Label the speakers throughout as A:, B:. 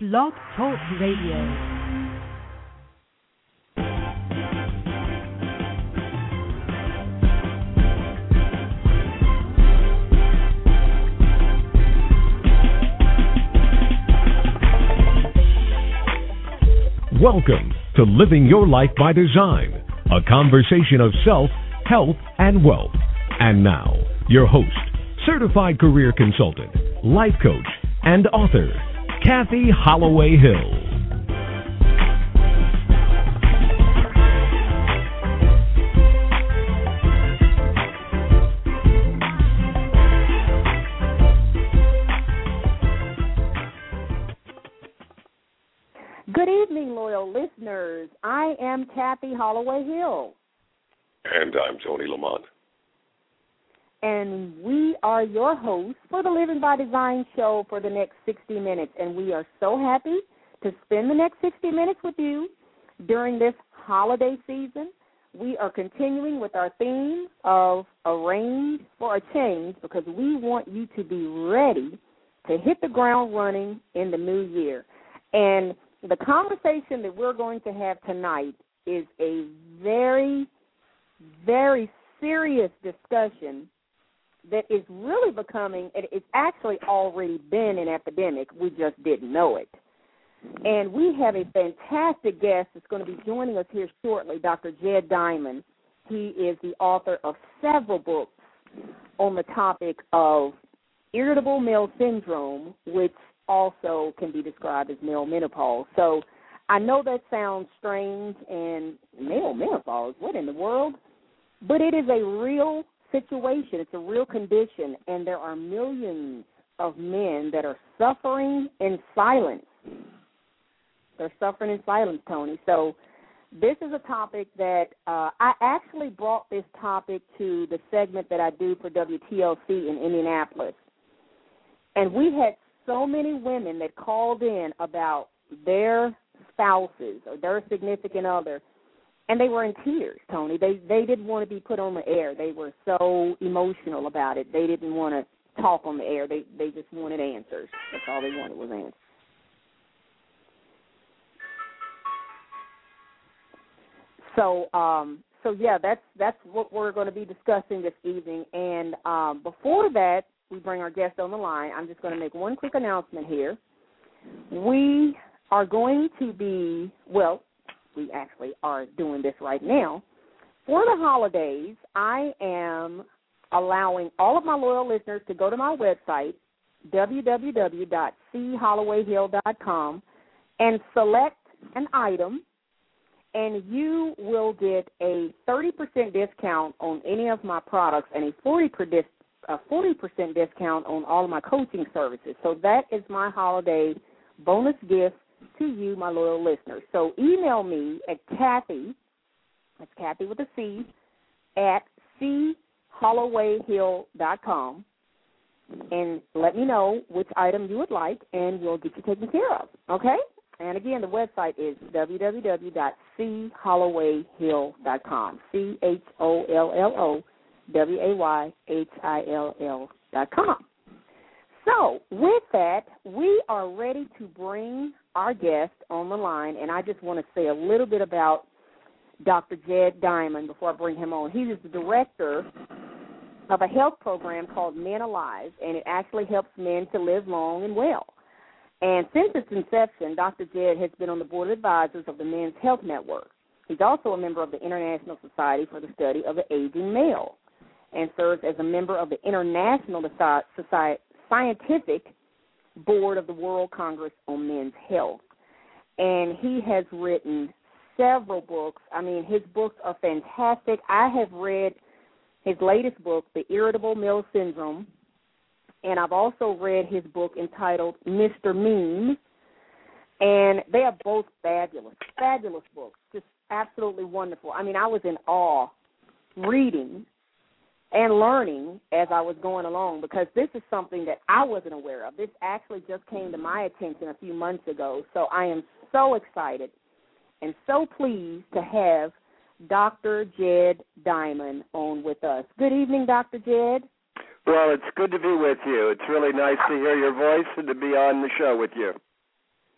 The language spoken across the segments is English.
A: Blog Talk Radio.
B: Welcome to Living Your Life by Design, a conversation of self, health, and wealth. And now, your host, certified career consultant, life coach, and author, Kathy Holloway Hill.
C: Good evening, loyal listeners. I am Kathy Holloway Hill.
D: And I'm Tony Lamont.
C: And we are your hosts for the Living by Design show for the next 60 minutes. And we are so happy to spend the next 60 minutes with you during this holiday season. We are continuing with our theme of Arrange for a Change because we want you to be ready to hit the ground running in the new year. And the conversation that we're going to have tonight is a very, very serious discussion that is really becoming, it's actually already been an epidemic. We just didn't know it. And we have a fantastic guest that's going to be joining us here shortly, Dr. Jed Diamond. He is the author of several books on the topic of irritable male syndrome, which also can be described as male menopause. So I know that sounds strange, and male menopause, what in the world? But it is a real situation. It's a real condition, and there are millions of men that are suffering in silence. They're suffering in silence, Tony. So this is a topic that I actually brought this topic to the segment that I do for WTLC in Indianapolis. And we had so many women that called in about their spouses or their significant other, and they were in tears, Tony. They didn't want to be put on the air. They were so emotional about it. They didn't want to talk on the air. They just wanted answers. That's all they wanted was answers. So yeah, that's what we're going to be discussing this evening. And before that, we bring our guest on the line, I'm just going to make one quick announcement here. We are going to be, well, we actually are doing this right now. For the holidays, I am allowing all of my loyal listeners to go to my website, www.chollowayhill.com, and select an item, and you will get a 30% discount on any of my products and a 40% discount on all of my coaching services. So that is my holiday bonus gift to you, my loyal listeners. So email me at Kathy, that's Kathy with a C, at chollowayhill.com, and let me know which item you would like, and we'll get you taken care of, okay? And again, the website is www.chollowayhill.com, CHOLLOWAYHILL.com. So with that, we are ready to bring our guest on the line, and I just want to say a little bit about Dr. Jed Diamond before I bring him on. He is the director of a health program called Men Alive, and it actually helps men to live long and well. And since its inception, Dr. Jed has been on the board of advisors of the Men's Health Network. He's also a member of the International Society for the Study of the Aging Male and serves as a member of the International Scientific Board of the World Congress on Men's Health. And he has written several books. I mean, his books are fantastic. I have read his latest book, The Irritable Male Syndrome, and I've also read his book entitled Mr. Mean, and they are both fabulous, fabulous books, just absolutely wonderful. I mean, I was in awe reading and learning as I was going along because this is something that I wasn't aware of. This actually just came to my attention a few months ago, so I am so excited and so pleased to have Dr. Jed Diamond on with us. Good evening, Dr. Jed.
E: Well, it's good to be with you. It's really nice to hear your voice and to be on the show with you.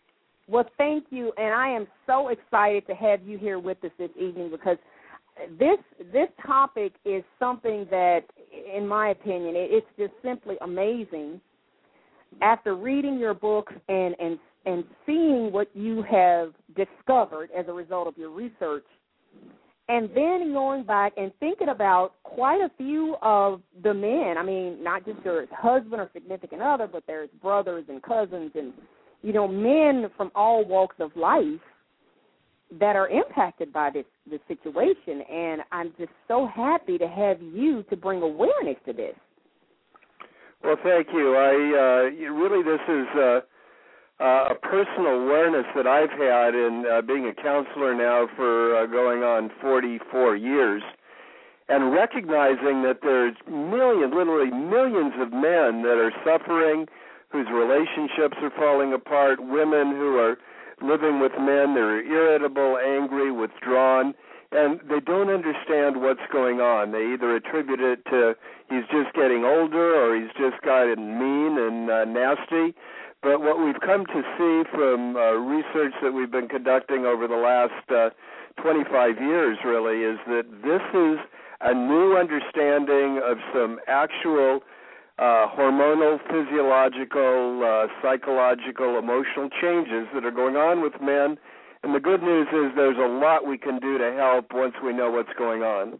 C: Well, thank you, and I am so excited to have you here with us this evening because this topic is something that, in my opinion, it's just simply amazing. After reading your books and seeing what you have discovered as a result of your research, and then going back and thinking about quite a few of the men, I mean, not just your husband or significant other, but there's brothers and cousins and, men from all walks of life that are impacted by this situation. And I'm just so happy to have you to bring awareness to this.
A: Well, thank you. Really, this is a personal awareness that I've had in being a counselor now for going on 44 years, and recognizing that there's literally millions of men that are suffering, whose relationships are falling apart, women who are living with men that are irritable, angry, withdrawn, and they don't understand what's going on. They either attribute it to he's just getting older or he's just gotten mean and nasty. But what we've come to see from research that we've been conducting over the last 25 years, really, is that this is a new understanding of some actual hormonal, physiological, psychological, emotional changes that are going on with men. And the good news is there's a lot we can do to help once we know what's going on.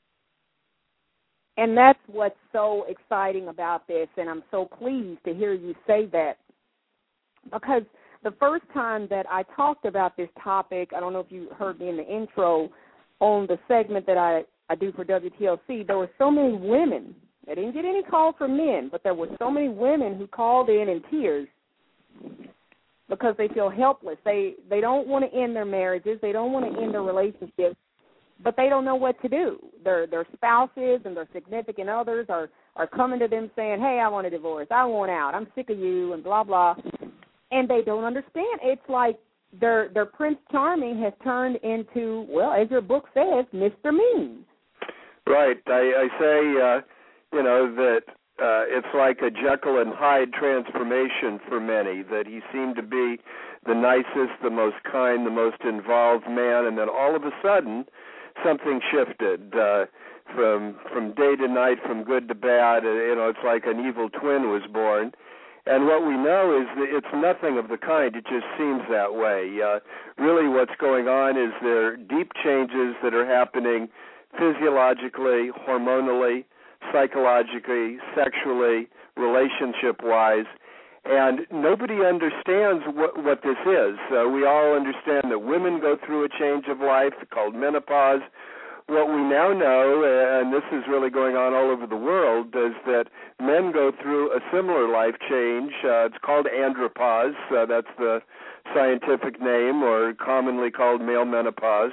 C: And that's what's so exciting about this, and I'm so pleased to hear you say that. Because the first time that I talked about this topic, I don't know if you heard me in the intro, on the segment that I do for WTLC, there were so many women. I didn't get any calls from men, but there were so many women who called in tears because they feel helpless. They don't want to end their marriages. They don't want to end their relationships, but they don't know what to do. Their spouses and their significant others are coming to them saying, hey, I want a divorce. I want out. I'm sick of you and blah, blah. And they don't understand. It's like their Prince Charming has turned into, well, as your book says, Mr. Mean.
A: Right. I say, that it's like a Jekyll and Hyde transformation for many, that he seemed to be the nicest, the most kind, the most involved man, and then all of a sudden something shifted from day to night, from good to bad. It's like an evil twin was born. And what we know is that it's nothing of the kind. It just seems that way. Really what's going on is there are deep changes that are happening physiologically, hormonally, psychologically, sexually, relationship-wise, and nobody understands what this is. We all understand that women go through a change of life called menopause. What we now know, and this is really going on all over the world, is that men go through a similar life change. It's called andropause. That's the scientific name, or commonly called male menopause.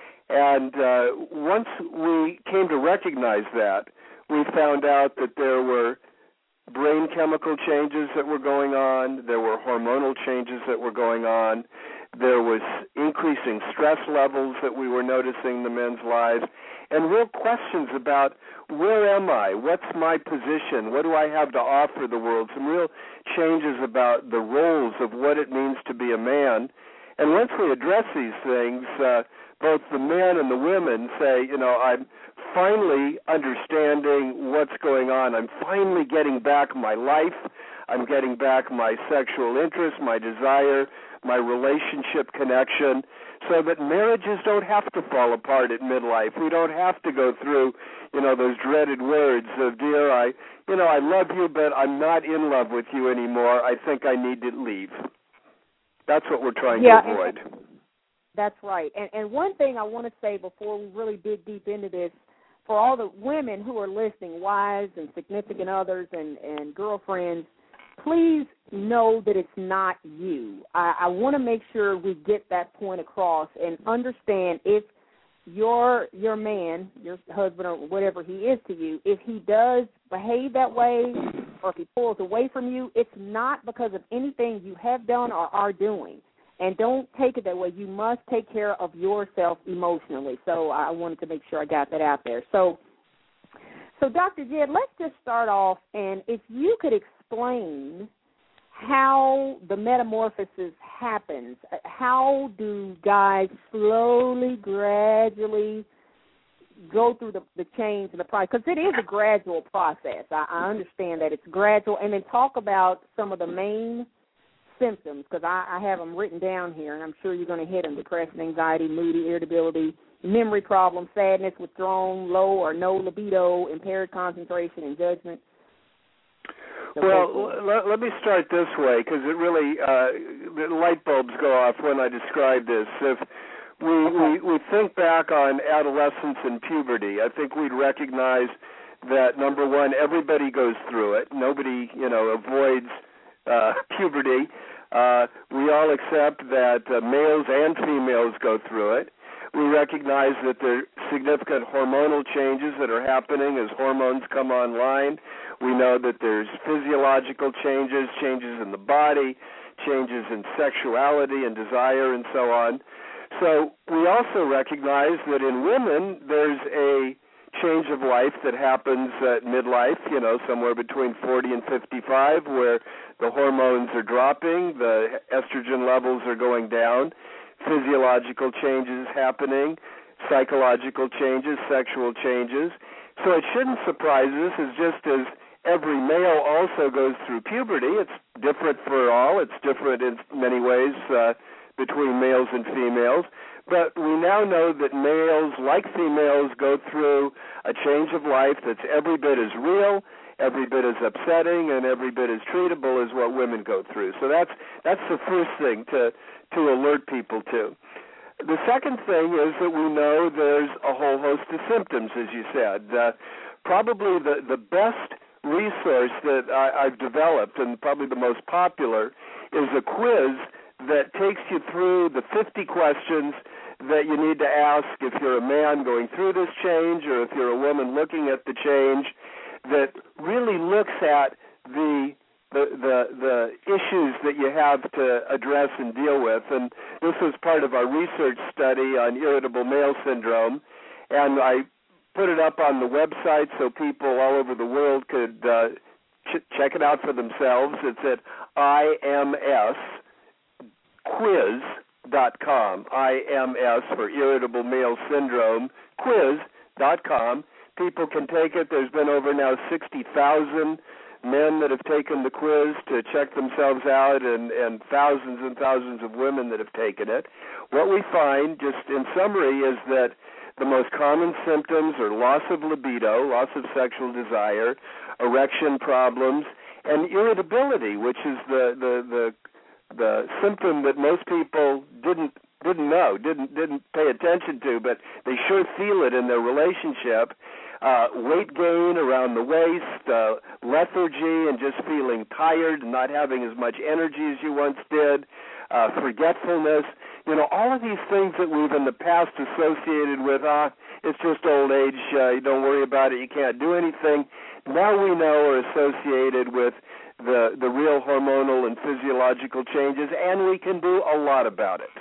A: And once we came to recognize that, we found out that there were brain chemical changes that were going on. There were hormonal changes that were going on. There was increasing stress levels that we were noticing in the men's lives, and real questions about where am I? What's my position? What do I have to offer the world? Some real changes about the roles of what it means to be a man. And once we address these things, both the men and the women say, I'm finally understanding what's going on. I'm finally getting back my life. I'm getting back my sexual interest, my desire, my relationship connection, so that marriages don't have to fall apart at midlife. We don't have to go through, those dreaded words of, dear, I love you, but I'm not in love with you anymore. I think I need to leave. That's what we're trying to avoid.
C: That's right. And one thing I want to say before we really dig deep into this, for all the women who are listening, wives and significant others and girlfriends, please know that it's not you. I want to make sure we get that point across and understand if your man, your husband or whatever he is to you, if he does behave that way or if he pulls away from you, it's not because of anything you have done or are doing. And don't take it that way. You must take care of yourself emotionally. So I wanted to make sure I got that out there. So Dr. Jed, let's just start off, and if you could explain how the metamorphosis happens. How do guys slowly, gradually go through the change in the process? Because it is a gradual process. I understand that it's gradual. And then talk about some of the main symptoms, because I have them written down here, and I'm sure you're going to hit them: depression, anxiety, moody, irritability, memory problems, sadness, withdrawn, low or no libido, impaired concentration and judgment.
A: Well, let me start this way, because it really, the light bulbs go off when I describe this. If we think back on adolescence and puberty, I think we'd recognize that, number one, everybody goes through it. Nobody, avoids puberty. We all accept that males and females go through it. We recognize that there are significant hormonal changes that are happening as hormones come online. We know that there's physiological changes in the body, changes in sexuality and desire, and so on. So we also recognize that in women there's a change of life that happens at midlife, somewhere between 40 and 55, where the hormones are dropping, the estrogen levels are going down, physiological changes happening, psychological changes, sexual changes. So it shouldn't surprise us, just as every male also goes through puberty. It's different for all. It's different in many ways between males and females. But we now know that males, like females, go through a change of life that's every bit as real, every bit as upsetting, and every bit as treatable as what women go through. So that's the first thing to alert people to. The second thing is that we know there's a whole host of symptoms, as you said. Probably the best resource that I've developed, and probably the most popular, is a quiz that takes you through the 50 questions that you need to ask if you're a man going through this change or if you're a woman looking at the change, that really looks at the issues that you have to address and deal with. And this was part of our research study on irritable male syndrome, and I put it up on the website so people all over the world could check it out for themselves. It's at imsquiz.com, IMS for irritable male syndrome, quiz.com. People can take it. There's been over now 60,000 men that have taken the quiz to check themselves out, and thousands and thousands of women that have taken it. What we find, just in summary, is that the most common symptoms are loss of libido, loss of sexual desire, erection problems, and irritability, which is the symptom that most people didn't know, didn't pay attention to, but they sure feel it in their relationship. Weight gain around the waist, lethargy, and just feeling tired and not having as much energy as you once did, forgetfulness. All of these things that we've in the past associated with, it's just old age, you don't worry about it, you can't do anything, now we know are associated with the real hormonal and physiological changes, and we can do a lot about it.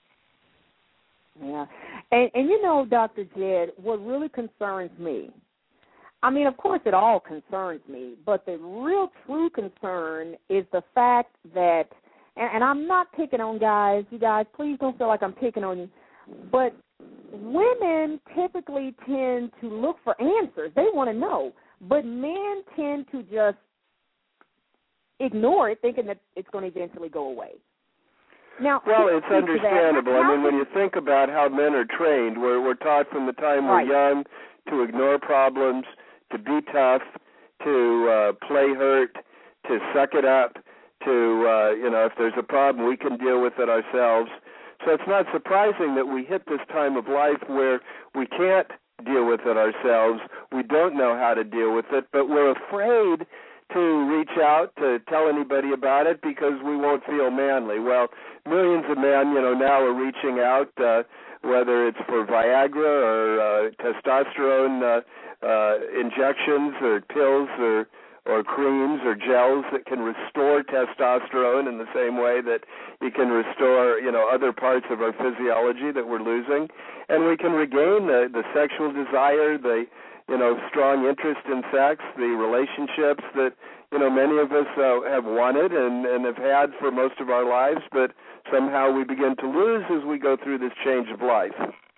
C: Yeah. And Dr. Jed, what really concerns me, I mean, of course it all concerns me, but the real true concern is the fact that, and I'm not picking on guys, you guys, please don't feel like I'm picking on you, but women typically tend to look for answers. They want to know, but men tend to just ignore it, thinking that it's going to eventually go away. Now,
A: well, it's understandable. I mean, when you think about how men are trained, we're taught from the time we're young to ignore problems, to be tough, to play hurt, to suck it up, to, if there's a problem, we can deal with it ourselves. So it's not surprising that we hit this time of life where we can't deal with it ourselves. We don't know how to deal with it, but we're afraid to reach out to tell anybody about it because we won't feel manly. Well, millions of men, now are reaching out, whether it's for Viagra or testosterone injections or pills or creams or gels that can restore testosterone in the same way that you can restore, other parts of our physiology that we're losing. And we can regain the sexual desire, the strong interest in sex, the relationships that, many of us have wanted and have had for most of our lives, but somehow we begin to lose as we go through this change of life.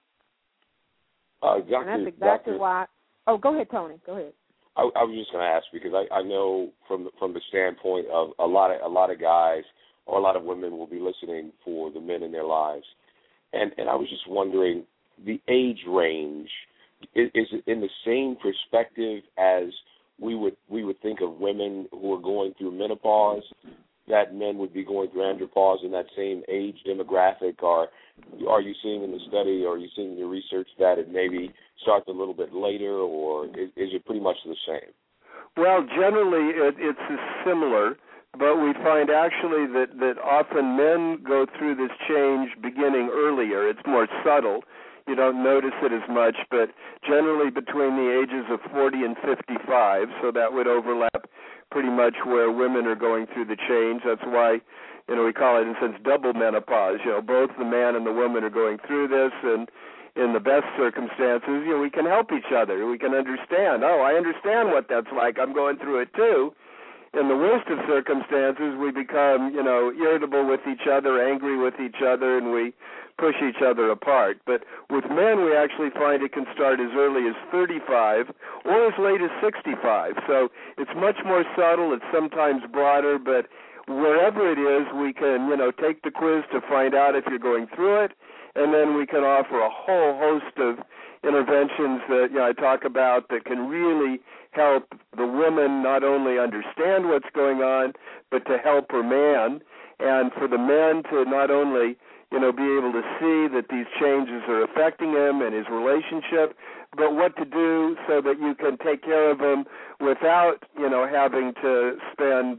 C: And that's exactly why. Oh, go ahead, Tony. Go ahead.
D: I was just going to ask, because I know from the standpoint of a lot of guys or a lot of women will be listening for the men in their lives, and I was just wondering, the age range, is it in the same perspective as we would think of women who are going through menopause, that men would be going through andropause in that same age demographic? Or are you seeing in the study, or are you seeing in your research that it maybe starts a little bit later, or is it pretty much the same?
A: Well, generally it's similar, but we find actually that often men go through this change beginning earlier. It's more subtle. You don't notice it as much, but generally between the ages of 40 and 55, so that would overlap pretty much where women are going through the change. That's why, we call it, in a sense, double menopause. Both the man and the woman are going through this, and in the best circumstances, we can help each other. We can understand. Oh, I understand what that's like. I'm going through it too. In the worst of circumstances, we become, irritable with each other, angry with each other, and we push each other apart. But with men, we actually find it can start as early as 35 or as late as 65. So it's much more subtle. It's sometimes broader, but wherever it is, we can, take the quiz to find out if you're going through it, and then we can offer a whole host of interventions that I talk about that can really help the woman not only understand what's going on, but to help her man, and for the man to not only be able to see that these changes are affecting him and his relationship, but what to do so that you can take care of him without having to spend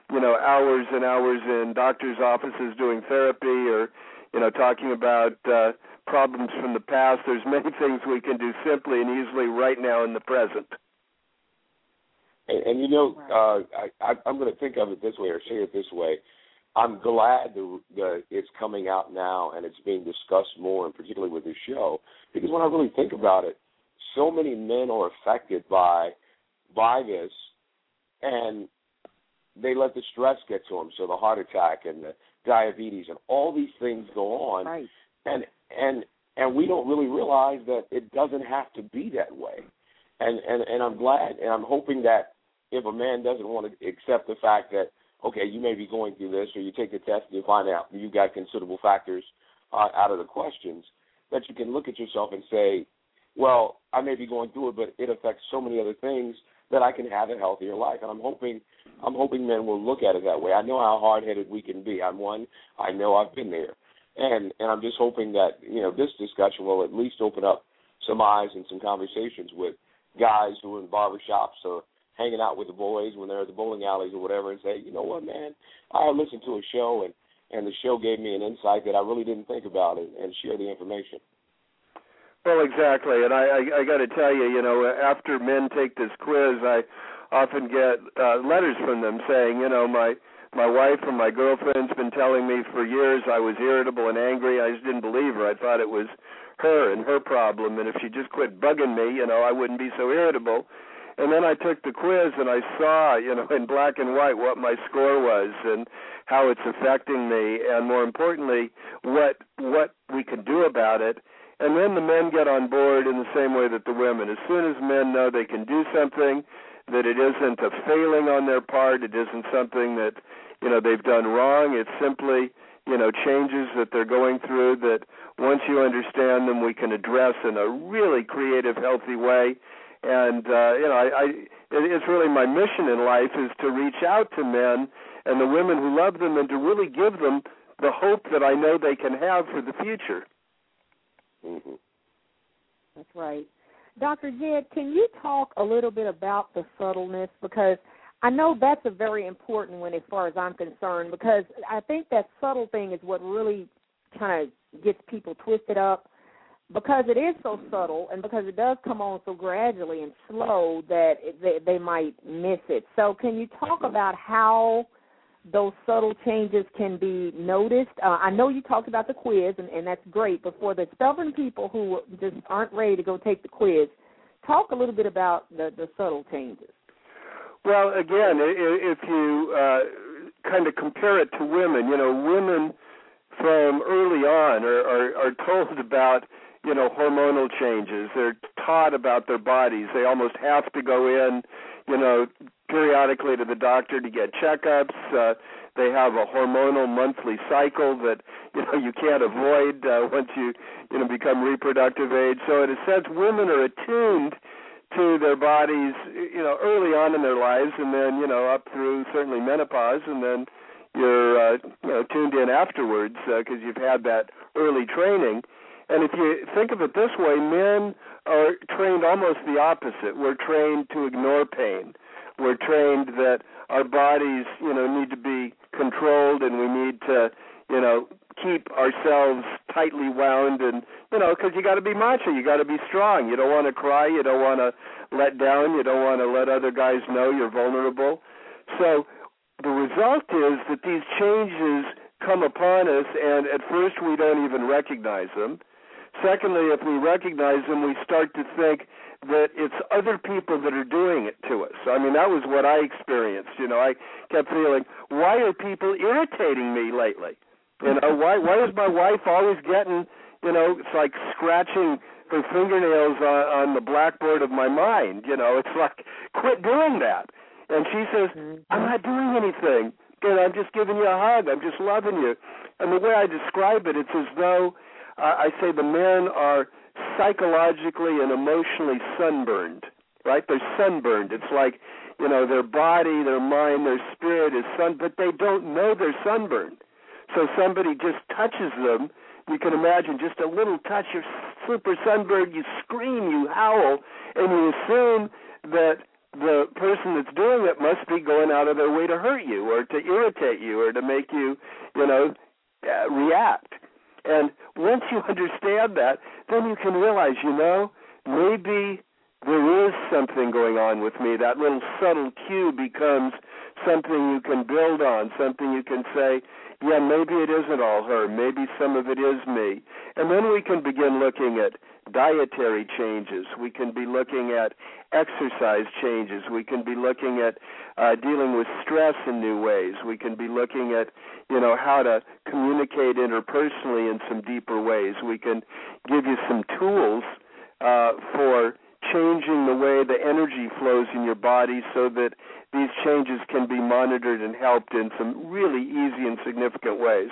A: hours and hours in doctors' offices doing therapy or talking about problems from the past. There's many things we can do simply and easily right now in the present.
D: And I'm going to think of it this way, or say it this way. I'm glad that it's coming out now and it's being discussed more, and particularly with this show, because when I really think about it, so many men are affected by this, and they let the stress get to them. So the heart attack and the diabetes and all these things go on,
C: right.
D: and we don't really realize that it doesn't have to be that way. And I'm glad, and I'm hoping that if a man doesn't want to accept the fact that, okay, you may be going through this, or you take the test and you find out you got considerable factors out of the questions, that you can look at yourself and say, well, I may be going through it, but it affects so many other things that I can have a healthier life. And I'm hoping men will look at it that way. I know how hard-headed we can be. I'm one. I know I've been there. And I'm just hoping that, this discussion will at least open up some eyes and some conversations with guys who are in barbershops or hanging out with the boys when they're at the bowling alleys or whatever, and say, you know what, man, I listened to a show, and the show gave me an insight that I really didn't think about, and share the information.
A: Well, exactly, and I got to tell you, after men take this quiz, I often get letters from them saying, my wife or my girlfriend's been telling me for years I was irritable and angry. I just didn't believe her. I thought it was her and her problem, and if she just quit bugging me, I wouldn't be so irritable. And then I took the quiz and I saw, in black and white what my score was and how it's affecting me, and more importantly, what we can do about it. And then the men get on board in the same way that the women. As soon as men know they can do something, that it isn't a failing on their part, it isn't something that, they've done wrong, it's simply, changes that they're going through that once you understand them, we can address in a really creative, healthy way. And, it's really my mission in life is to reach out to men and the women who love them and to really give them the hope that I know they can have for the future.
D: Mm-hmm.
C: That's right. Dr. Jed, can you talk a little bit about the subtleness? Because I know that's a very important one as far as I'm concerned, because I think that subtle thing is what really kind of gets people twisted up, because it is so subtle and because it does come on so gradually and slow that they might miss it. So can you talk about how those subtle changes can be noticed? I know you talked about the quiz, and that's great, but for the stubborn people who just aren't ready to go take the quiz, talk a little bit about the subtle changes.
A: Well, again, if you kind of compare it to women, women from early on are told about, hormonal changes. They're taught about their bodies. They almost have to go in, periodically to the doctor to get checkups. They have a hormonal monthly cycle that, you can't avoid once you, become reproductive age. So in a sense, women are attuned to their bodies, early on in their lives, and then, up through certainly menopause, and then you're, tuned in afterwards because you've had that early training. And if you think of it this way, men are trained almost the opposite. We're trained to ignore pain. We're trained that our bodies, need to be controlled, and we need to, keep ourselves tightly wound, and, because you got to be macho, you got to be strong. You don't want to cry, you don't want to let down, you don't want to let other guys know you're vulnerable. So the result is that these changes come upon us, and at first we don't even recognize them. Secondly, if we recognize them, we start to think that it's other people that are doing it to us. I mean, that was what I experienced. I kept feeling, why are people irritating me lately? Why is my wife always getting, it's like scratching her fingernails on the blackboard of my mind. It's like, quit doing that. And she says, I'm not doing anything. I'm just giving you a hug. I'm just loving you. And the way I describe it, it's as though I say the men are psychologically and emotionally sunburned, right? They're sunburned. It's like, their body, their mind, their spirit is but they don't know they're sunburned. So somebody just touches them. You can imagine just a little touch, you're super sunburned, you scream, you howl, and you assume that the person that's doing it must be going out of their way to hurt you or to irritate you or to make you, react. And once you understand that, then you can realize, maybe there is something going on with me. That little subtle cue becomes something you can build on, something you can say, yeah, maybe it isn't all her. Maybe some of it is me. And then we can begin looking at dietary changes. We can be looking at exercise changes. We can be looking at dealing with stress in new ways. We can be looking at, how to communicate interpersonally in some deeper ways. We can give you some tools for changing the way the energy flows in your body so that these changes can be monitored and helped in some really easy and significant ways.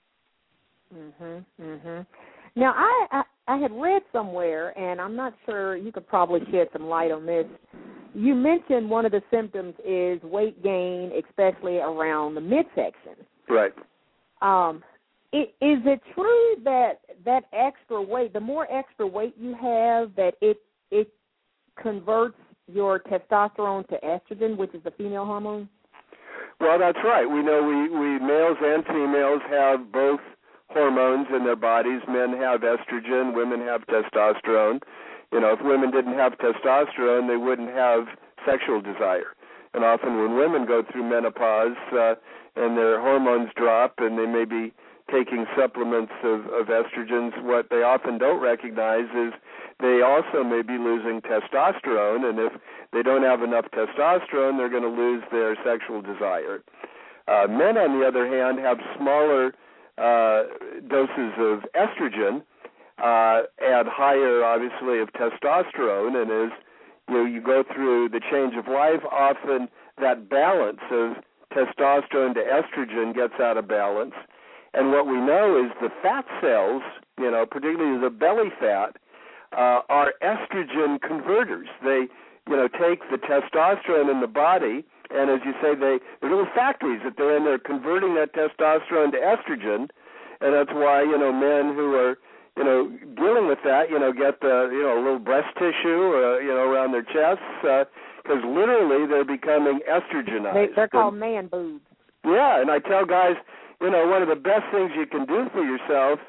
C: Now, I had read somewhere, and I'm not sure, you could probably shed some light on this. You mentioned one of the symptoms is weight gain, especially around the midsection.
A: Right.
C: Is it true that extra weight, the more extra weight you have, that it converts your testosterone to estrogen, which is the female hormone?
A: Well, that's right. We know we males and females have both hormones in their bodies. Men have estrogen, women have testosterone. If women didn't have testosterone, they wouldn't have sexual desire. And often when women go through menopause and their hormones drop and they may be taking supplements of estrogens, what they often don't recognize is they also may be losing testosterone, and if they don't have enough testosterone, they're going to lose their sexual desire. Men, on the other hand, have smaller doses of estrogen and higher, obviously, of testosterone, and as you go through the change of life, often that balance of testosterone to estrogen gets out of balance. And what we know is the fat cells, particularly the belly fat, are estrogen converters. They, take the testosterone in the body, and as you say, they're little factories that they're in there converting that testosterone to estrogen, and that's why, men who are, dealing with that, get the, a little breast tissue, around their chests, because literally they're becoming estrogenized.
C: They're called man boobs.
A: Yeah, and I tell guys, one of the best things you can do for yourself,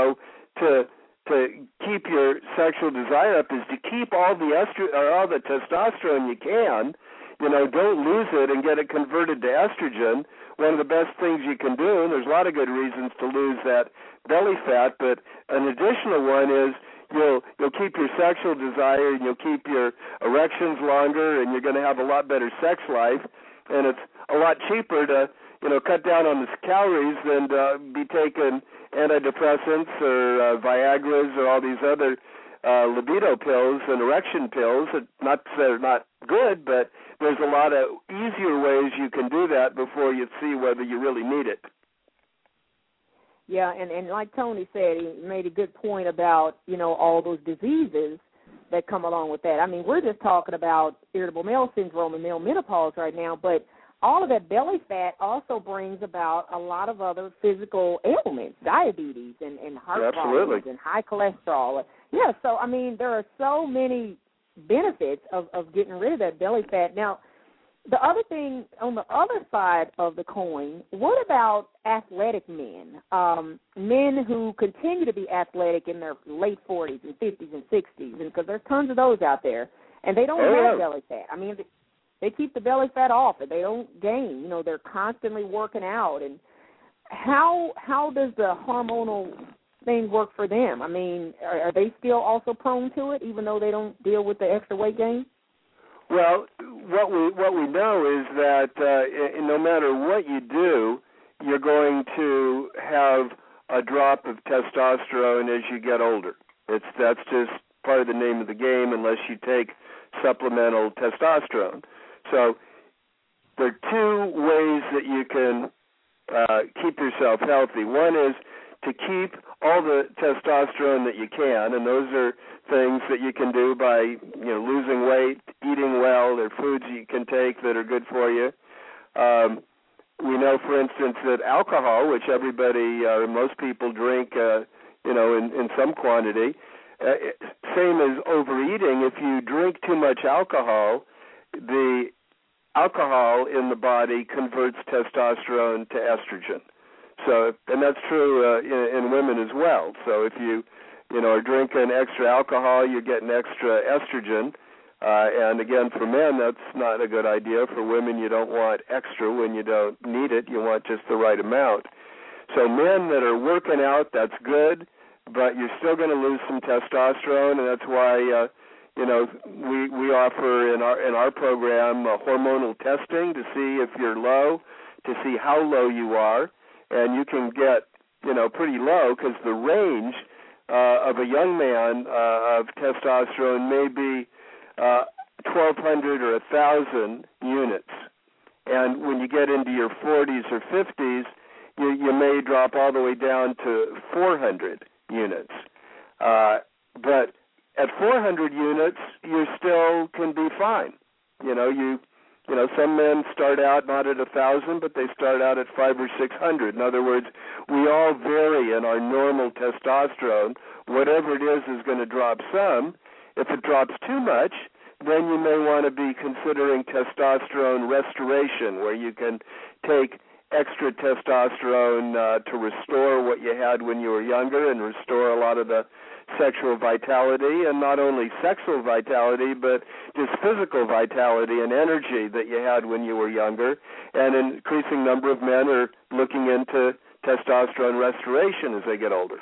A: to keep your sexual desire up is to keep all the testosterone you can. Don't lose it and get it converted to estrogen one of the best things you can do, and there's a lot of good reasons to lose that belly fat, but an additional one is you'll keep your sexual desire, and you'll keep your erections longer, and you're going to have a lot better sex life, and it's a lot cheaper to cut down on the calories than be taking antidepressants or Viagras or all these other libido pills and erection pills. Not that they're not good, but there's a lot of easier ways you can do that before you see whether you really need it.
C: Yeah, and like Tony said, he made a good point about, all those diseases that come along with that. I mean, we're just talking about irritable bowel syndrome and male menopause right now, but all of that belly fat also brings about a lot of other physical ailments, diabetes and heart problems and high cholesterol. Yeah, so, I mean, there are so many benefits of getting rid of that belly fat. Now, the other thing, on the other side of the coin, what about athletic men, men who continue to be athletic in their late 40s and 50s and 60s, because there's tons of those out there, and they don't have belly fat. I mean, they keep the belly fat off, and they don't gain. They're constantly working out. And how does the hormonal thing work for them? I mean, are they still also prone to it, even though they don't deal with the extra weight gain?
A: Well, what we know is that no matter what you do, you're going to have a drop of testosterone as you get older. That's just part of the name of the game, unless you take supplemental testosterone. So there are two ways that you can keep yourself healthy. One is to keep all the testosterone that you can, and those are things that you can do by losing weight, eating well. There are foods you can take that are good for you. We know, for instance, that alcohol, which everybody or most people drink, in some quantity, same as overeating. If you drink too much alcohol, the alcohol in the body converts testosterone to estrogen. So, and that's true in women as well. So if you are drinking extra alcohol, you're getting extra estrogen. And again, for men, that's not a good idea. For women, you don't want extra when you don't need it. You want just the right amount. So men that are working out, that's good, but you're still going to lose some testosterone, and that's why we offer in our program hormonal testing to see if you're low, to see how low you are, and you can get pretty low, because the range of a young man of testosterone may be 1,200 or 1,000 units, and when you get into your 40s or 50s, you may drop all the way down to 400 units, but at 400 units, you still can be fine. Some men start out not at 1,000, but they start out at 500 or 600. In other words, we all vary in our normal testosterone. Whatever it is going to drop some. If it drops too much, then you may want to be considering testosterone restoration, where you can take extra testosterone to restore what you had when you were younger and restore a lot of the sexual vitality, and not only sexual vitality, but just physical vitality and energy that you had when you were younger. And an increasing number of men are looking into testosterone restoration as they get older.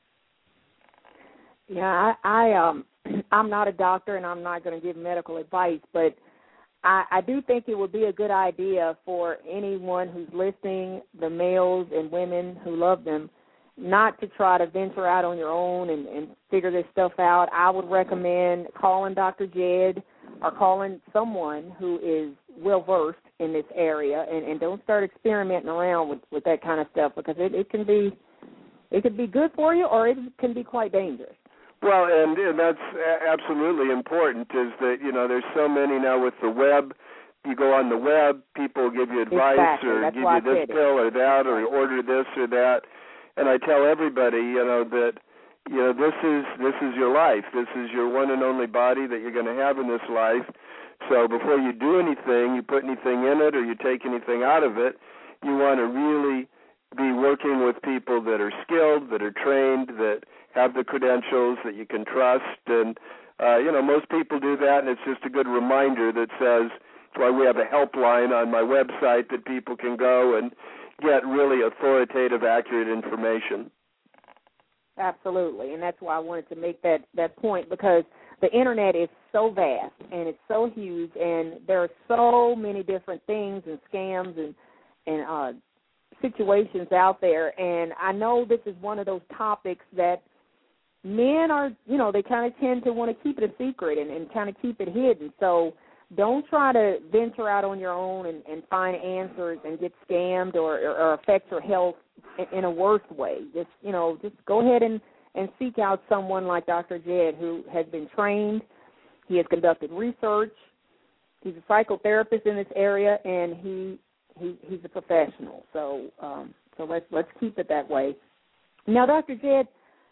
C: Yeah, I'm not a doctor, and I'm not going to give medical advice, but I do think it would be a good idea for anyone who's listening, the males and women who love them, not to try to venture out on your own and figure this stuff out. I would recommend calling Dr. Jed or calling someone who is well-versed in this area, and don't start experimenting around with that kind of stuff, because it can be good for you, or it can be quite dangerous.
A: Well, and that's absolutely important, is that, there's so many now with the web. You go on the web, people give you advice,
C: exactly.
A: or
C: That's
A: give you this pill or that, or order this or that. And I tell everybody, that, this is your life. This is your one and only body that you're going to have in this life. So before you do anything, you put anything in it, or you take anything out of it, you want to really be working with people that are skilled, that are trained, that have the credentials that you can trust. And, most people do that, and it's just a good reminder that says, That's why we have a helpline on my website that people can go and get really authoritative, accurate information.
C: Absolutely, and that's why I wanted to make that point, because the Internet is so vast and it's so huge, and there are so many different things and scams and situations out there. And I know this is one of those topics that men are, they kind of tend to want to keep it a secret and kind of keep it hidden. So don't try to venture out on your own and find answers and get scammed or affect your health in a worse way. Just go ahead and seek out someone like Dr. Jed, who has been trained. He has conducted research. He's a psychotherapist in this area, and he's a professional. So let's keep it that way. Now, Dr. Jed,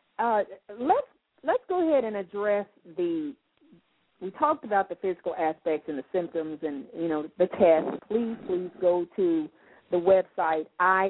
C: let's go ahead and address we talked about the physical aspects and the symptoms and, the test. Please go to the website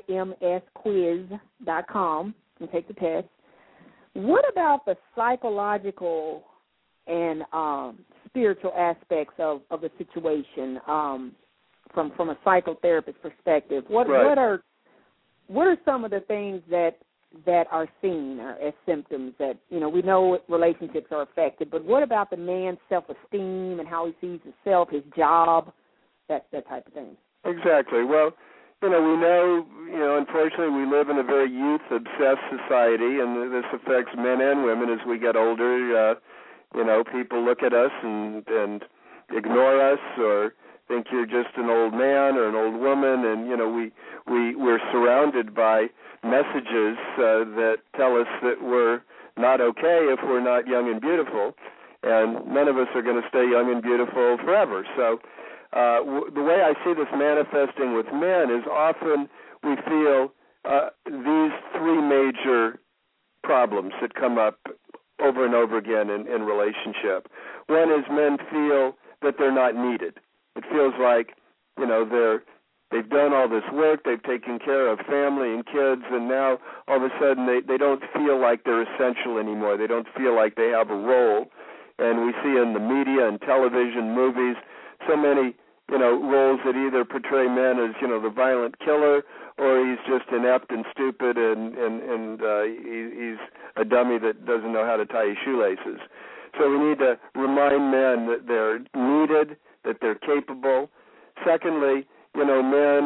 C: imsquiz.com and take the test. What about the psychological and spiritual aspects of the situation from a psychotherapist perspective? What are some of the things that are seen as symptoms that, we know relationships are affected, but what about the man's self-esteem and how he sees himself, his job, that type of thing?
A: Exactly. Well, we know, unfortunately we live in a very youth-obsessed society, and this affects men and women as we get older. People look at us and ignore us or think you're just an old man or an old woman, and, we're surrounded by messages that tell us that we're not okay if we're not young and beautiful, and none of us are going to stay young and beautiful forever. So the way I see this manifesting with men is often we feel these three major problems that come up over and over again in relationship. One is men feel that they're not needed. It feels like, they've done all this work, they've taken care of family and kids, and now all of a sudden they don't feel like they're essential anymore. They don't feel like they have a role. And we see in the media and television, movies, so many, roles that either portray men as, the violent killer, or he's just inept and stupid and he's a dummy that doesn't know how to tie his shoelaces. So we need to remind men that they're needed, that they're capable. Secondly, men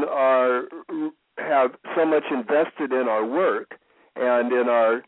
A: have so much invested in our work and in our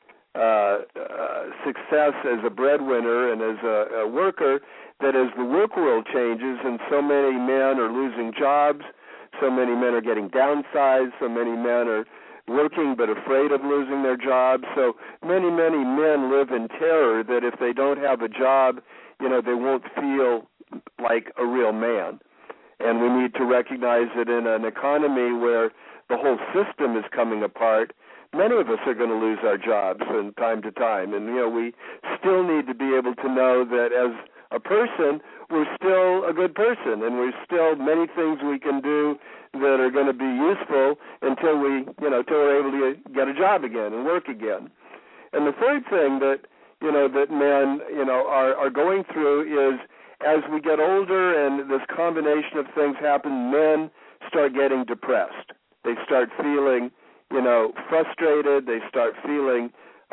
A: success as a breadwinner and as a worker, that as the work world changes and so many men are losing jobs, so many men are getting downsized, so many men are working but afraid of losing their jobs, so many men live in terror that if they don't have a job, they won't feel like a real man. And we need to recognize that in an economy where the whole system is coming apart, many of us are going to lose our jobs from time to time. And, we still need to be able to know that as a person, we're still a good person, and we're still many things we can do that are going to be useful until till we're able to get a job again and work again. And the third thing that, that men, are going through is, as we get older and this combination of things happen, men start getting depressed. They start feeling, frustrated. They start feeling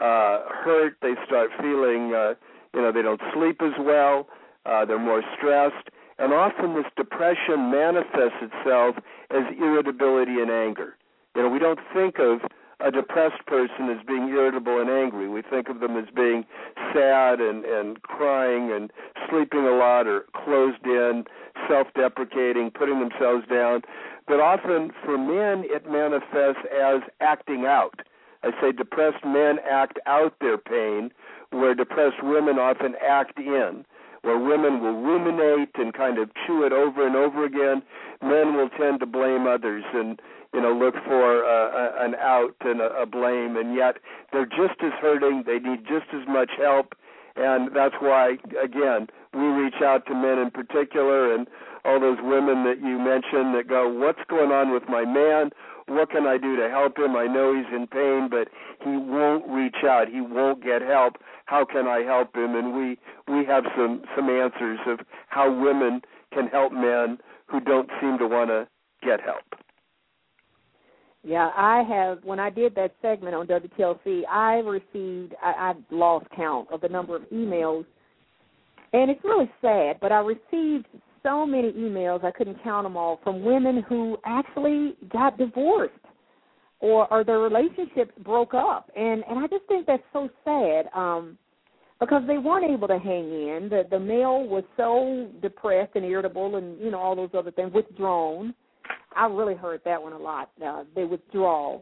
A: hurt. They start feeling, they don't sleep as well. They're more stressed. And often this depression manifests itself as irritability and anger. We don't think of a depressed person as being irritable and angry. We think of them as being sad and crying and sleeping a lot or closed in, self-deprecating, putting themselves down. But often for men, it manifests as acting out. I say depressed men act out their pain, where depressed women often act in. Where women will ruminate and kind of chew it over and over again, men will tend to blame others and, look for an out and a blame, and yet they're just as hurting. They need just as much help, and that's why, again, we reach out to men in particular, and all those women that you mentioned that go, what's going on with my man? What can I do to help him? I know he's in pain, but he won't reach out. He won't get help. How can I help him? And we have some answers of how women can help men who don't seem to want to get help.
C: Yeah, I have. When I did that segment on WTLC, I lost count of the number of emails, and it's really sad, but I received so many emails, I couldn't count them all, from women who actually got divorced or their relationships broke up. And I just think that's so sad because they weren't able to hang in. The male was so depressed and irritable and, you know, all those other things, withdrawn. I really heard that one a lot. They withdraw.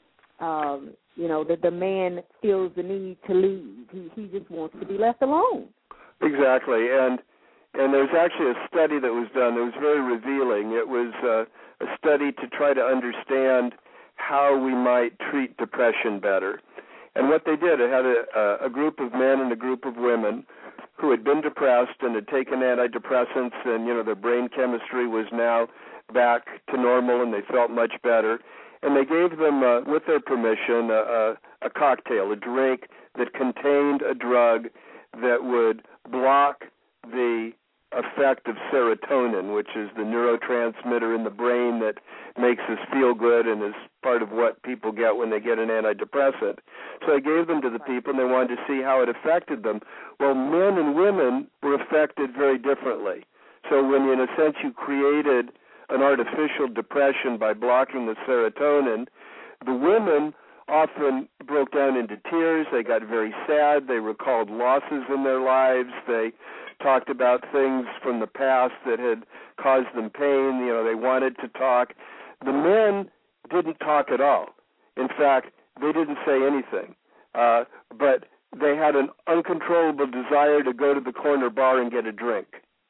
C: You know, the man feels the need to leave. He just wants to be left alone.
A: Exactly. And there's actually a study that was done that was very revealing. It was a study to try to understand how we might treat depression better. And what they did, it had a group of men and a group of women who had been depressed and had taken antidepressants, and, you know, their brain chemistry was now back to normal and they felt much better. And they gave them, with their permission, a cocktail, a drink that contained a drug that would block the effect of serotonin, which is the neurotransmitter in the brain that makes us feel good and is part of what people get when they get an antidepressant. So I gave them to the people, and they wanted to see how it affected them. Well, men and women were affected very differently. So when, in a sense, you created an artificial depression by blocking the serotonin, the women often broke down into tears. They got very sad. They recalled losses in their lives. They talked about things from the past that had caused them pain. You know, they wanted to talk. The men didn't talk at all. In fact, they didn't say anything. But they had an uncontrollable desire to go to the corner bar and get a drink.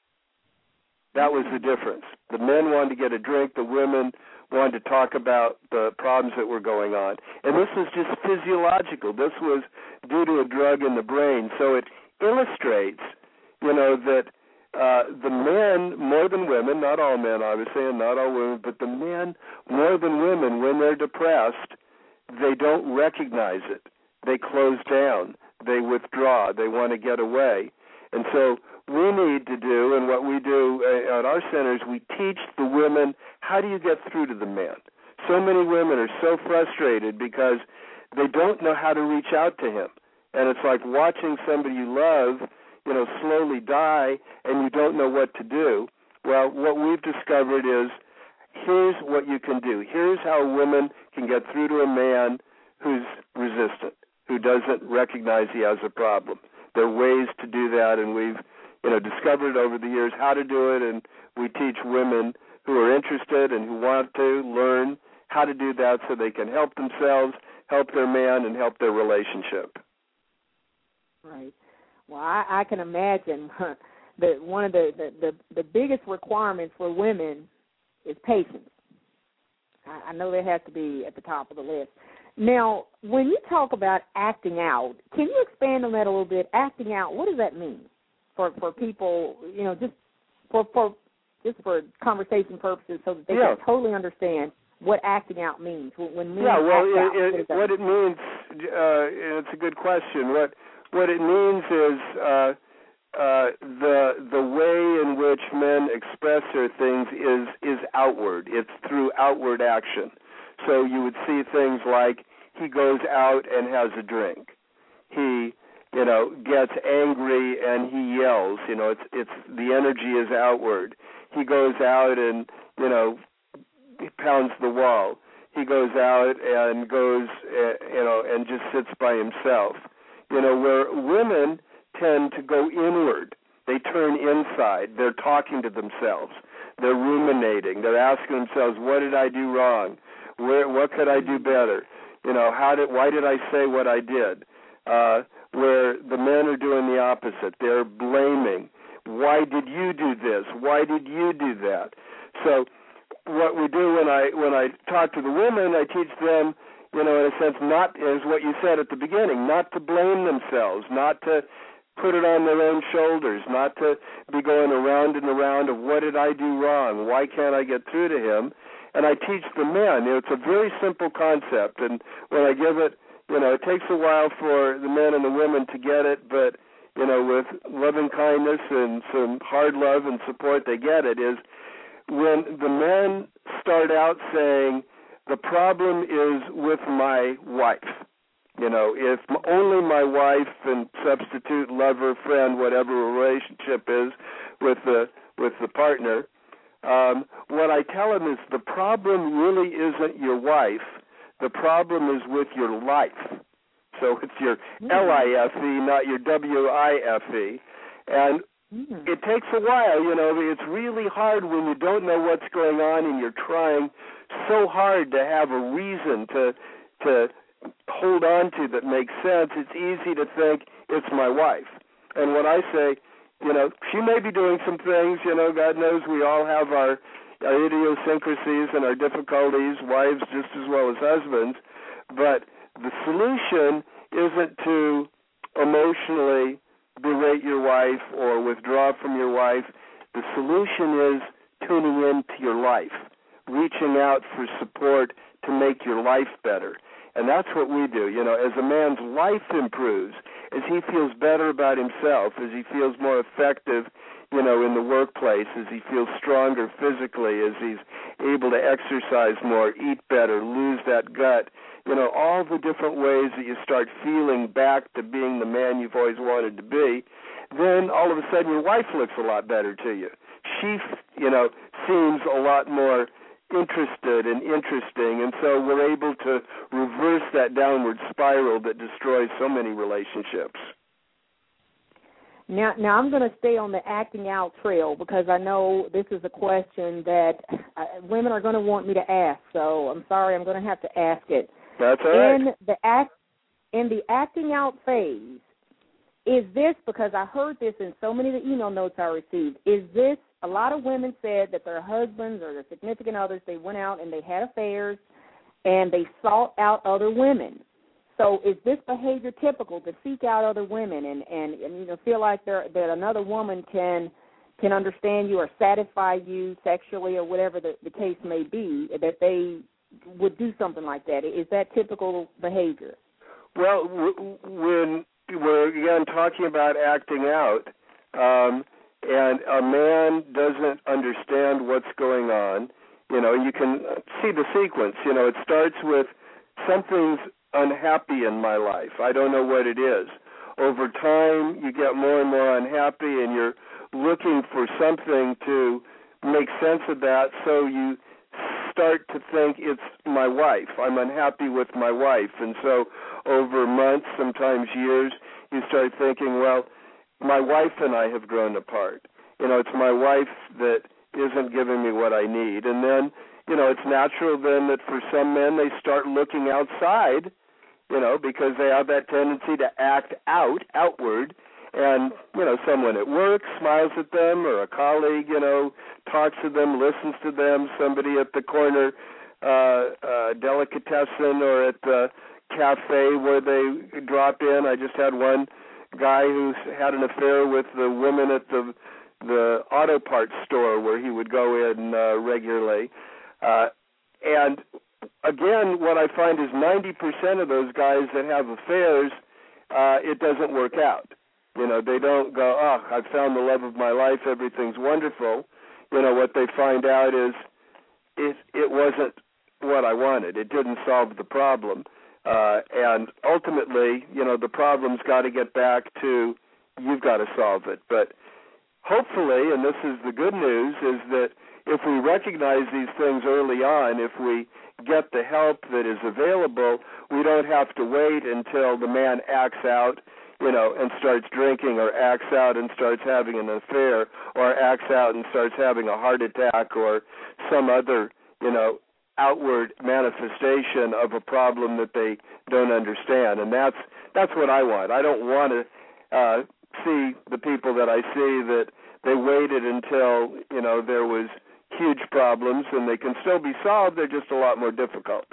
A: That was the difference. The men wanted to get a drink. The women wanted to talk about the problems that were going on. And this was just physiological. This was due to a drug in the brain. So it illustrates, you know, that the men, more than women, not all men obviously, and not all women, but the men, more than women, when they're depressed, they don't recognize it. They close down. They withdraw. They want to get away. And so we need to do, and what we do at our centers, we teach the women, how do you get through to the man? So many women are so frustrated because they don't know how to reach out to him. And it's like watching somebody you love, you know, slowly die, and you don't know what to do. Well, what we've discovered is, here's what you can do. Here's how a woman can get through to a man who's resistant, who doesn't recognize he has a problem. There are ways to do that, and we've, you know, discovered over the years how to do it, and we teach women who are interested and who want to learn how to do that so they can help themselves, help their man, and help their relationship.
C: Right. Well, I can imagine that one of the biggest requirements for women is patience. I know that has to be at the top of the list. Now, when you talk about acting out, can you expand on that a little bit? Acting out, what does that mean for people, you know, just for conversation purposes so that they can totally understand what acting out means? When men act out,
A: what it means, it's a good question. What it means is the way in which men express their things is outward. It's through outward action. So you would see things like he goes out and has a drink. He, you know, gets angry and he yells. You know, it's the energy is outward. He goes out and, you know, he pounds the wall. He goes out and goes, you know, and just sits by himself. You know, where women tend to go inward. They turn inside. They're talking to themselves. They're ruminating. They're asking themselves, what did I do wrong? What could I do better? You know, why did I say what I did? Where the men are doing the opposite. They're blaming. Why did you do this? Why did you do that? So what we do when I talk to the women, I teach them, you know, in a sense, not, as what you said at the beginning, not to blame themselves, not to put it on their own shoulders, not to be going around and around of what did I do wrong? Why can't I get through to him? And I teach the men. You know, it's a very simple concept, and when I give it, you know, it takes a while for the men and the women to get it, but, you know, with loving kindness and some hard love and support, they get it, is when the men start out saying, the problem is with my wife. You know, if only my wife and substitute lover, friend, whatever relationship is with the partner, what I tell them is the problem really isn't your wife. The problem is with your life. So it's your L-I-F-E, not your W-I-F-E. And it takes a while, you know. It's really hard when you don't know what's going on and you're trying so hard to have a reason to hold on to that makes sense. It's easy to think it's my wife. And when I say, you know, she may be doing some things, you know, God knows we all have our idiosyncrasies and our difficulties, wives just as well as husbands, but the solution isn't to emotionally berate your wife or withdraw from your wife. The solution is tuning into your life, reaching out for support to make your life better. And that's what we do. You know, as a man's life improves, as he feels better about himself, as he feels more effective, you know, in the workplace, as he feels stronger physically, as he's able to exercise more, eat better, lose that gut, you know, all the different ways that you start feeling back to being the man you've always wanted to be, then all of a sudden your wife looks a lot better to you. She, you know, seems a lot more interested and interesting, and so we're able to reverse that downward spiral that destroys so many relationships.
C: Now I'm going to stay on the acting out trail because I know this is a question that women are going to want me to ask, so I'm sorry, I'm going to have to ask it.
A: That's all right.
C: In the acting out phase, is this, because I heard this in so many of the email notes I received, is this, a lot of women said that their husbands or their significant others, they went out and they had affairs and they sought out other women. So is this behavior typical, to seek out other women and you know, feel like that another woman can understand you or satisfy you sexually or whatever the case may be, that they would do something like that? Is that typical behavior?
A: Well, when we're, again, talking about acting out, and a man doesn't understand what's going on, you know, you can see the sequence. You know, it starts with something's unhappy in my life. I don't know what it is. Over time, you get more and more unhappy, and you're looking for something to make sense of that, so you start to think it's my wife. I'm unhappy with my wife. And so over months, sometimes years, you start thinking, well, my wife and I have grown apart. You know, it's my wife that isn't giving me what I need. And then, you know, it's natural then that for some men they start looking outside, you know, because they have that tendency to act outward. And, you know, someone at work smiles at them, or a colleague, you know, talks to them, listens to them, somebody at the corner delicatessen or at the cafe where they drop in. I just had one guy who had an affair with the women at the auto parts store where he would go in regularly. And, again, what I find is 90% of those guys that have affairs, it doesn't work out. You know, they don't go, oh, I've found the love of my life, everything's wonderful. You know, what they find out is it wasn't what I wanted. It didn't solve the problem. And ultimately, you know, the problem's got to get back to you've got to solve it. But hopefully, and this is the good news, is that if we recognize these things early on, if we get the help that is available, we don't have to wait until the man acts out, you know, and starts drinking, or acts out and starts having an affair, or acts out and starts having a heart attack, or some other, you know, outward manifestation of a problem that they don't understand. And that's what I want. I don't want to see the people that I see that they waited until, you know, there was huge problems, and they can still be solved. They're just a lot more difficult.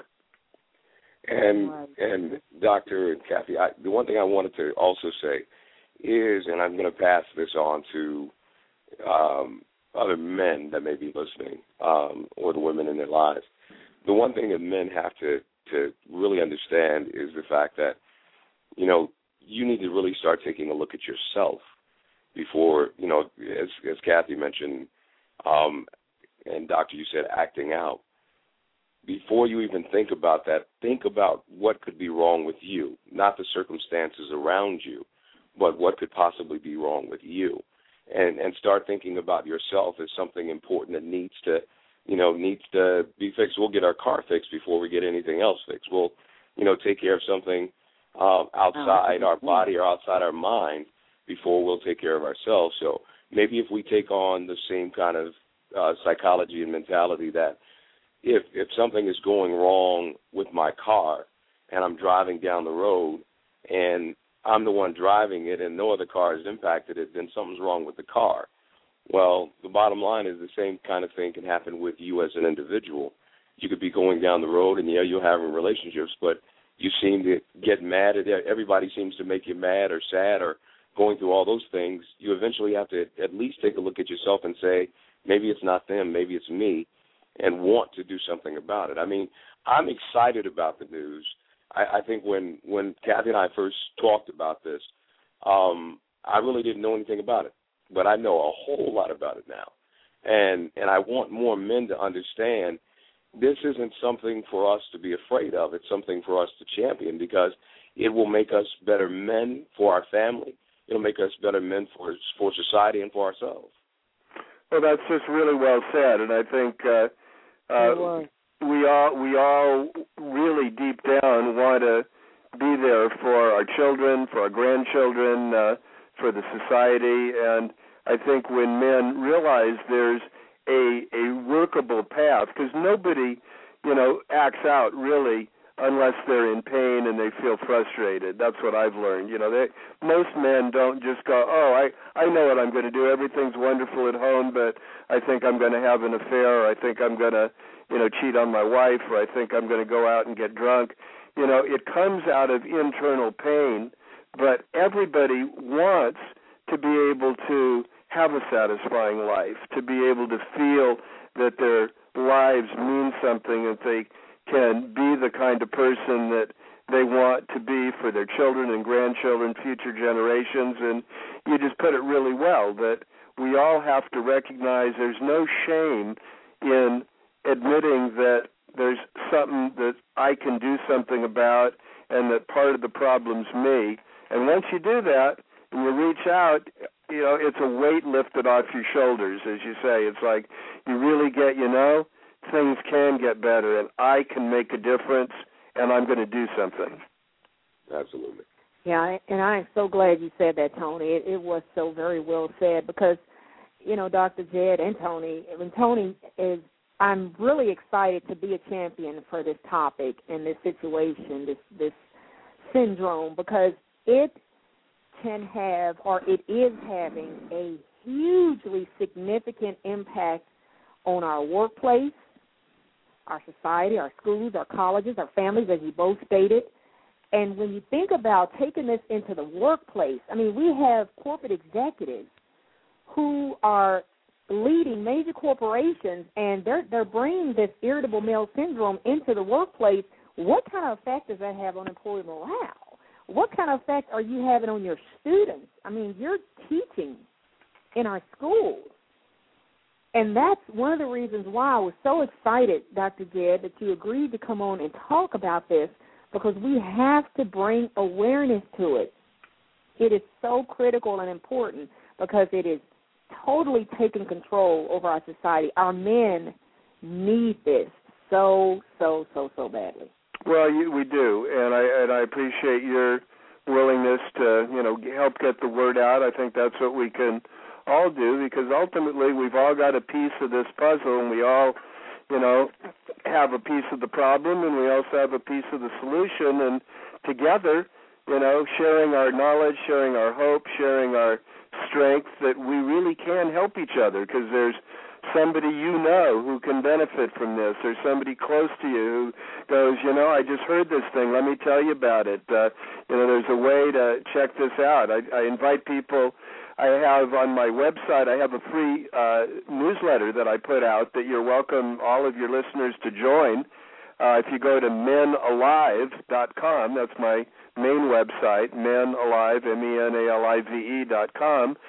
D: And Dr. and Kathy, the one thing I wanted to also say is, and I'm going to pass this on to other men that may be listening, or the women in their lives. The one thing that men have to really understand is the fact that, you know, you need to really start taking a look at yourself before, you know, as Kathy mentioned, and Doctor, you said acting out. Before you even think about that, think about what could be wrong with you, not the circumstances around you, but what could possibly be wrong with you. And start thinking about yourself as something important that needs to be fixed. We'll get our car fixed before we get anything else fixed. We'll, take care of something outside our body or outside our mind before we'll take care of ourselves. So maybe if we take on the same kind of psychology and mentality that if something is going wrong with my car and I'm driving down the road and I'm the one driving it and no other car has impacted it, then something's wrong with the car. Well, the bottom line is the same kind of thing can happen with you as an individual. You could be going down the road and, you're having relationships, but you seem to get mad at everybody seems to make you mad or sad or going through all those things. You eventually have to at least take a look at yourself and say, maybe it's not them, maybe it's me, and want to do something about it. I mean, I'm excited about the news. I think when Kathy and I first talked about this, I really didn't know anything about it, but I know a whole lot about it now. And I want more men to understand this isn't something for us to be afraid of. It's something for us to champion because it will make us better men for our family. It'll make us better men for society and for ourselves.
A: Well, that's just really well said, and I think we all really deep down want to be there for our children, for our grandchildren, for the society, and I think when men realize there's a workable path, because nobody, acts out really unless they're in pain and they feel frustrated. That's what I've learned. Most men don't just go, I know what I'm going to do. Everything's wonderful at home, but I think I'm going to have an affair, or I think I'm going to, cheat on my wife, or I think I'm going to go out and get drunk. It comes out of internal pain, but everybody wants to be able to have a satisfying life, to be able to feel that their lives mean something, that they can be the kind of person that they want to be for their children and grandchildren, future generations. And you just put it really well, that we all have to recognize there's no shame in admitting that there's something that I can do something about and that part of the problem's me. And once you do that and you reach out, it's a weight lifted off your shoulders, as you say. It's like you really get, things can get better, and I can make a difference, and I'm going to do something. Absolutely.
C: Yeah, and I'm so glad you said that, Tony. It was so very well said because, Dr. Jed and Tony, I'm really excited to be a champion for this topic and this situation, this syndrome, because it can have, or it is having, a hugely significant impact on our workplace, our society, our schools, our colleges, our families, as you both stated. And when you think about taking this into the workplace, we have corporate executives who are leading major corporations, and they're bringing this irritable male syndrome into the workplace. What kind of effect does that have on employee morale? What kind of effect are you having on your students? You're teaching in our schools. And that's one of the reasons why I was so excited, Dr. Jed, that you agreed to come on and talk about this, because we have to bring awareness to it. It is so critical and important because it is totally taking control over our society. Our men need this so badly.
A: Well, we do, and I appreciate your willingness to, help get the word out. I think that's what we can all do, because ultimately we've all got a piece of this puzzle, and we all, have a piece of the problem, and we also have a piece of the solution, and together, sharing our knowledge, sharing our hope, sharing our strength, that we really can help each other, because there's somebody who can benefit from this. There's somebody close to you who goes, I just heard this thing. Let me tell you about it. There's a way to check this out. I invite people. I have on my website, I have a free newsletter that I put out that you're welcome, all of your listeners, to join. If you go to menalive.com, that's my main website, menalive, menalive.com.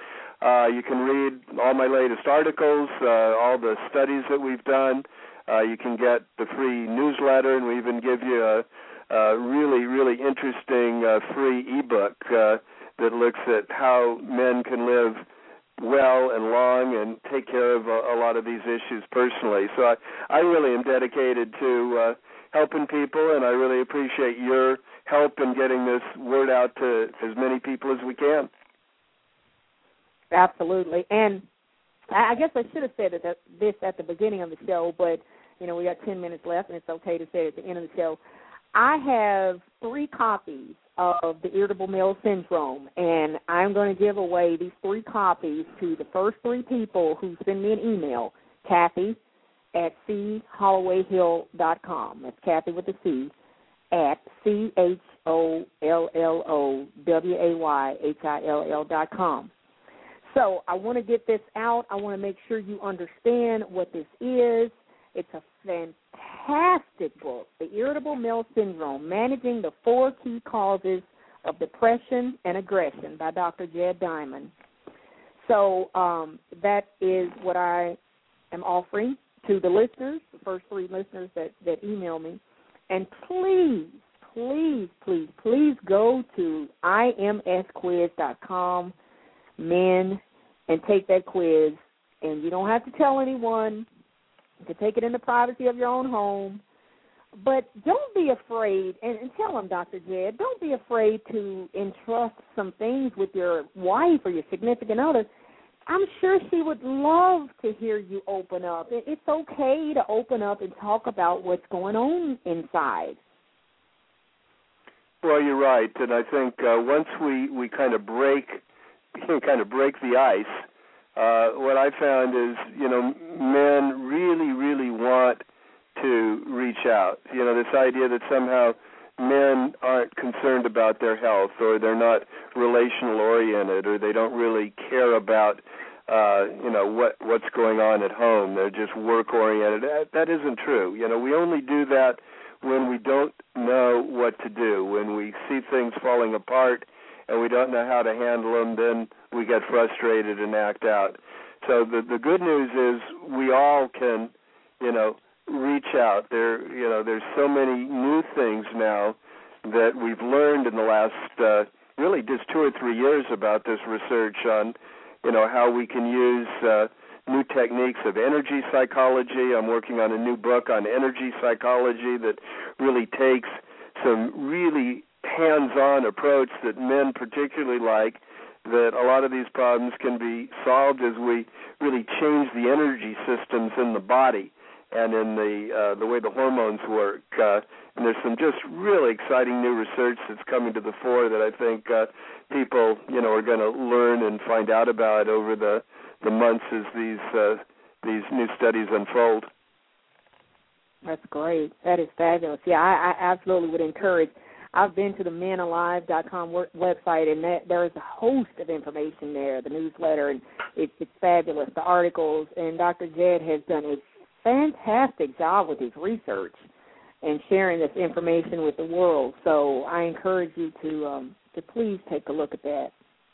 A: You can read all my latest articles, all the studies that we've done. You can get the free newsletter, and we even give you a really, really interesting free ebook that looks at how men can live well and long and take care of a lot of these issues personally. So I really am dedicated to helping people, and I really appreciate your help in getting this word out to as many people as we can.
C: Absolutely. And I guess I should have said this at the beginning of the show, but, we got 10 minutes left, and it's okay to say it at the end of the show. I have 3 copies of The Irritable Male Syndrome, and I'm going to give away these 3 copies to the first 3 people who send me an email, Kathy at chollowayhill.com. That's Kathy with a C, at CHOLLOWAYHILL.com. So I want to get this out. I want to make sure you understand what this is. It's a fantastic book, The Irritable Male Syndrome, Managing the 4 Key Causes of Depression and Aggression by Dr. Jed Diamond. So that is what I am offering to the listeners, the first 3 listeners that email me. And please, please, please, please go to imsquiz.com, men, and take that quiz. And you don't have to tell anyone. You can take it in the privacy of your own home. But don't be afraid, and tell them, Dr. Jed, don't be afraid to entrust some things with your wife or your significant other. I'm sure she would love to hear you open up. It's okay to open up and talk about what's going on inside.
A: Well, you're right, and I think once we kind of break the ice, what I found is, men really, really want to reach out. This idea that somehow men aren't concerned about their health, or they're not relational oriented, or they don't really care about, what's going on at home. They're just work oriented. That isn't true. We only do that when we don't know what to do, when we see things falling apart and we don't know how to handle them, then we get frustrated and act out. So the good news is we all can, reach out. There's so many new things now that we've learned in the last really just 2 or 3 years about this research on, how we can use new techniques of energy psychology. I'm working on a new book on energy psychology that really takes some really hands-on approach that men particularly like, that a lot of these problems can be solved as we really change the energy systems in the body and in the way the hormones work. And there's some just really exciting new research that's coming to the fore that I think people, are going to learn and find out about over the months as these new studies unfold.
C: That's great. That is fabulous. Yeah, I absolutely would encourage. I've been to the menalive.com website, and there is a host of information there, the newsletter, and it's fabulous, the articles. And Dr. Jed has done a fantastic job with his research and sharing this information with the world. So I encourage you to please take a look at that.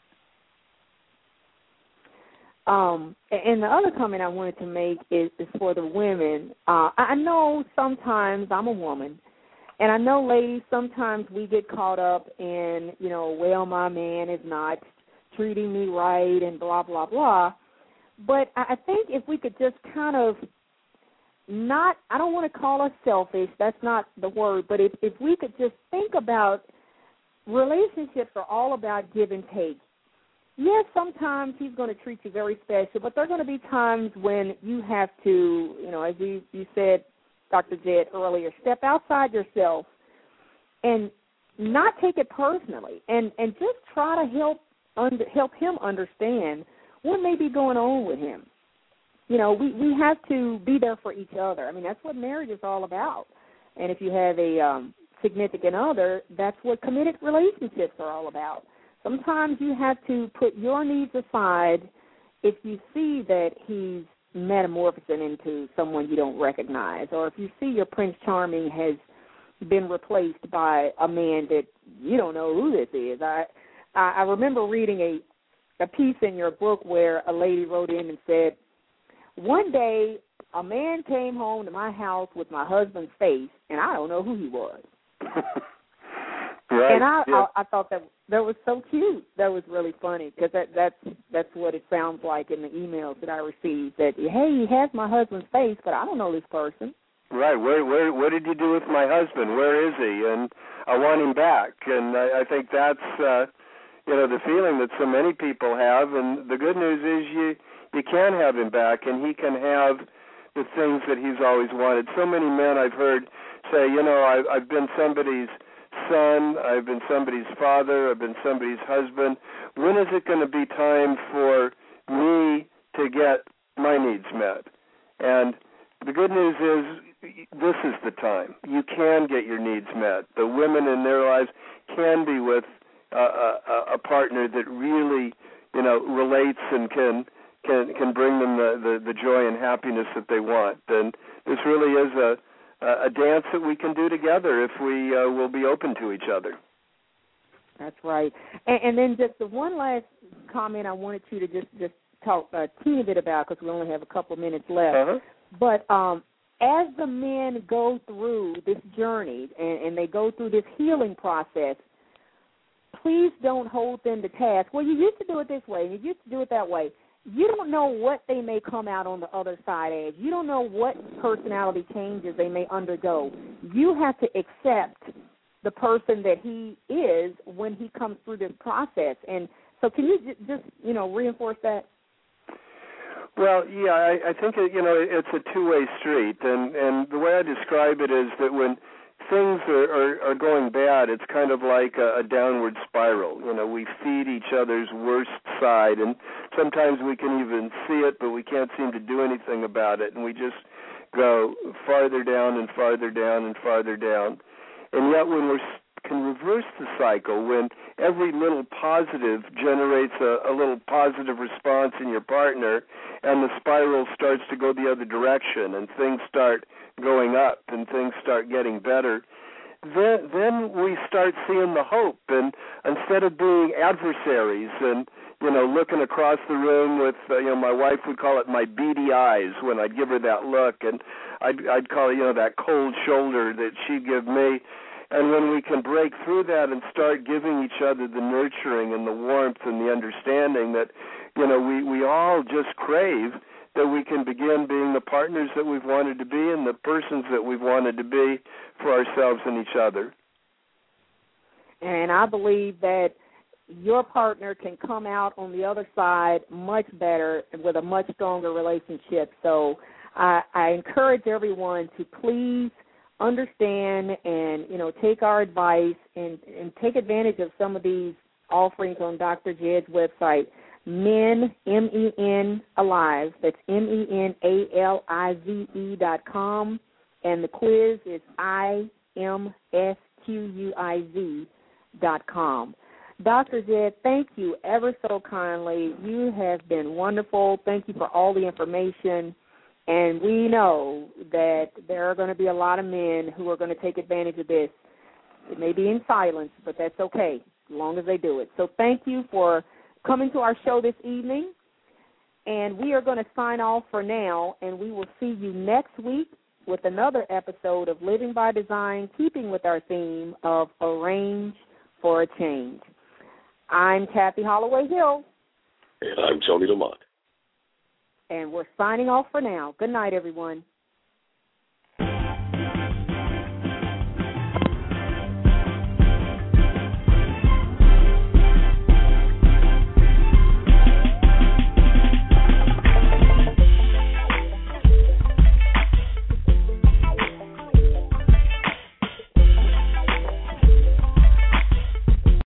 C: And the other comment I wanted to make is for the women. I know sometimes I'm a woman, and I know, ladies, sometimes we get caught up in, well, my man is not treating me right and blah, blah, blah. But I think if we could just kind of not, I don't want to call us selfish, that's not the word, but if we could just think about relationships are all about give and take. Yes, sometimes he's going to treat you very special, but there are going to be times when you have to, as you said, Dr. Jed, earlier, step outside yourself and not take it personally and just try to help him understand what may be going on with him. We have to be there for each other. I mean, that's what marriage is all about. And if you have a significant other, that's what committed relationships are all about. Sometimes you have to put your needs aside if you see that he's metamorphosing into someone you don't recognize, or if you see your Prince Charming has been replaced by a man that you don't know who this is. I remember reading a piece in your book where a lady wrote in and said, one day a man came home to my house with my husband's face, and I don't know who he was.
A: Right.
C: And I thought that was so cute. That was really funny because that's what it sounds like in the emails that I received. That, hey, he has my husband's face, but I don't know this person.
A: Right. What did you do with my husband? Where is he? And I want him back. And I think that's the feeling that so many people have. And the good news is you can have him back, and he can have the things that he's always wanted. So many men I've heard say, I've been somebody's son, I've been somebody's father, I've been somebody's husband. When is it going to be time for me to get my needs met? And the good news is this is the time. You can get your needs met. The women in their lives can be with a partner that really, relates and can bring them the joy and happiness that they want. And this really is a dance that we can do together if we will be open to each other.
C: That's right. And then just the one last comment I wanted you to just talk a teeny bit about, because we only have a couple of minutes left.
A: Uh-huh.
C: But as the men go through this journey and they go through this healing process, please don't hold them to task. Well, you used to do it this way, and you used to do it that way. You don't know what they may come out on the other side as. You don't know what personality changes they may undergo. You have to accept the person that he is when he comes through this process. And so can you just reinforce that?
A: Well, yeah, I think, it's a two-way street. And the way I describe it is that when things are going bad, it's kind of like a downward spiral. We feed each other's worst side, and sometimes we can even see it, but we can't seem to do anything about it, and we just go farther down and farther down and farther down. And yet when we can reverse the cycle, when every little positive generates a little positive response in your partner, and the spiral starts to go the other direction, and things start going up and things start getting better, then we start seeing the hope. And instead of being adversaries and, looking across the room with, my wife would call it my beady eyes when I'd give her that look, and I'd call it, that cold shoulder that she'd give me. And when we can break through that and start giving each other the nurturing and the warmth and the understanding that, we all just crave, that we can begin being the partners that we've wanted to be and the persons that we've wanted to be for ourselves and each other.
C: And I believe that your partner can come out on the other side much better with a much stronger relationship. So I encourage everyone to please understand and, take our advice and take advantage of some of these offerings on Dr. Jedd's website. Men, MEN, Alive. That's MENALIVE.com. And the quiz is IMSQUIZ.com. Dr. Jedd, thank you ever so kindly. You have been wonderful. Thank you for all the information. And we know that there are going to be a lot of men who are going to take advantage of this. It may be in silence, but that's okay, as long as they do it. So thank you for coming to our show this evening, and we are going to sign off for now, and we will see you next week with another episode of Living by Design, keeping with our theme of Arrange for a Change. I'm Kathy Holloway Hill.
D: And I'm Tony Lamont.
C: And we're signing off for now. Good night, everyone.